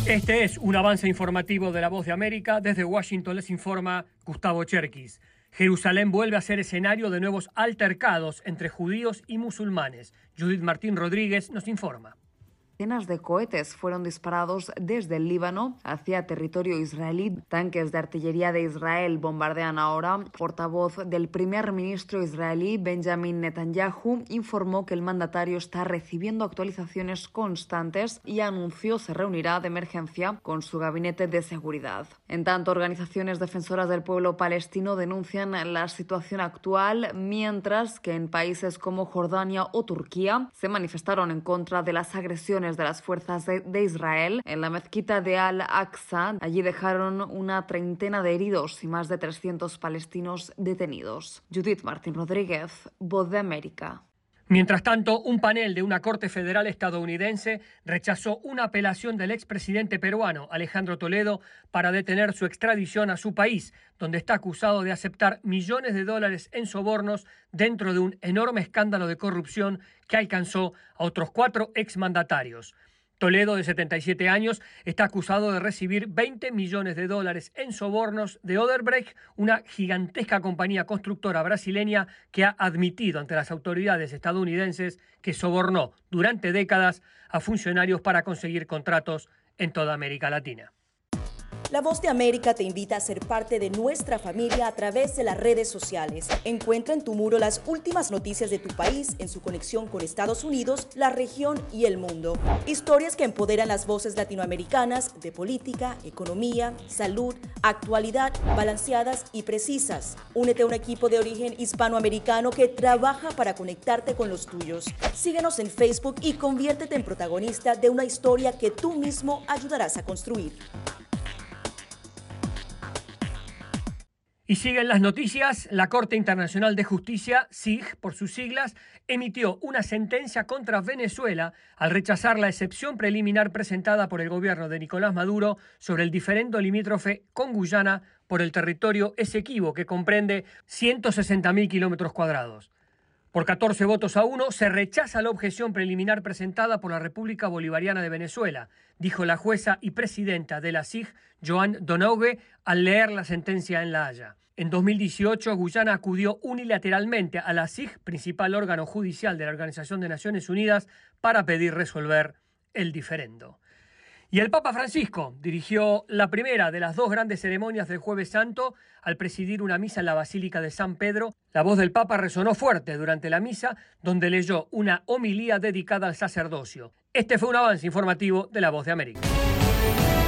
Este es un avance informativo de La Voz de América. Desde Washington les informa Gustavo Cherkis. Jerusalén vuelve a ser escenario de nuevos altercados entre judíos y musulmanes. Judith Martín Rodríguez nos informa. Decenas de cohetes fueron disparados desde el Líbano hacia territorio israelí. Tanques de artillería de Israel bombardean ahora. Portavoz del primer ministro israelí, Benjamin Netanyahu, informó que el mandatario está recibiendo actualizaciones constantes y anunció se reunirá de emergencia con su gabinete de seguridad. En tanto, organizaciones defensoras del pueblo palestino denuncian la situación actual, mientras que en países como Jordania o Turquía se manifestaron en contra de las agresiones de las fuerzas de Israel en la mezquita de Al-Aqsa. Allí dejaron una treintena de heridos y más de 300 palestinos detenidos. Judith Martín Rodríguez, Voz de América. Mientras tanto, un panel de una corte federal estadounidense rechazó una apelación del expresidente peruano Alejandro Toledo para detener su extradición a su país, donde está acusado de aceptar millones de dólares en sobornos dentro de un enorme escándalo de corrupción que alcanzó a otros 4 exmandatarios. Toledo, de 77 años, está acusado de recibir 20 millones de dólares en sobornos de Odebrecht, una gigantesca compañía constructora brasileña que ha admitido ante las autoridades estadounidenses que sobornó durante décadas a funcionarios para conseguir contratos en toda América Latina. La Voz de América te invita a ser parte de nuestra familia a través de las redes sociales. Encuentra en tu muro las últimas noticias de tu país en su conexión con Estados Unidos, la región y el mundo. Historias que empoderan las voces latinoamericanas de política, economía, salud, actualidad, balanceadas y precisas. Únete a un equipo de origen hispanoamericano que trabaja para conectarte con los tuyos. Síguenos en Facebook y conviértete en protagonista de una historia que tú mismo ayudarás a construir. Y siguen las noticias. La Corte Internacional de Justicia, CIJ por sus siglas, emitió una sentencia contra Venezuela al rechazar la excepción preliminar presentada por el gobierno de Nicolás Maduro sobre el diferendo limítrofe con Guyana por el territorio Esequibo, que comprende 160.000 kilómetros cuadrados. Por 14 votos a 1 se rechaza la objeción preliminar presentada por la República Bolivariana de Venezuela, dijo la jueza y presidenta de la CIJ, Joan Donoghue, al leer la sentencia en La Haya. En 2018, Guyana acudió unilateralmente a la CIJ, principal órgano judicial de la Organización de Naciones Unidas, para pedir resolver el diferendo. Y el Papa Francisco dirigió la primera de las 2 grandes ceremonias del Jueves Santo al presidir una misa en la Basílica de San Pedro. La voz del Papa resonó fuerte durante la misa, donde leyó una homilía dedicada al sacerdocio. Este fue un avance informativo de La Voz de América.